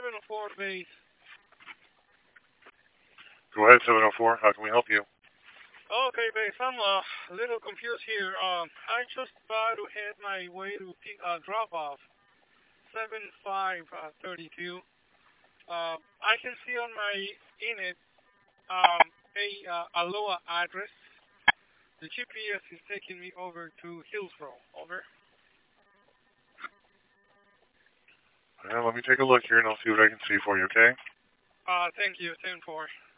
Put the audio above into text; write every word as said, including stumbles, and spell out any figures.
seven oh four base. Go ahead, seven oh four. How can we help you? Okay, base. I'm uh, a little confused here. Um, I just about to head my way to pick, uh, drop off seven five thirty-two. Uh, I can see on my init um, a uh, Aloha address. The G P S is taking me over to Hillsboro. Over. Well, let me take a look here and I'll see what I can see for you, okay? Uh, thank you. ten four.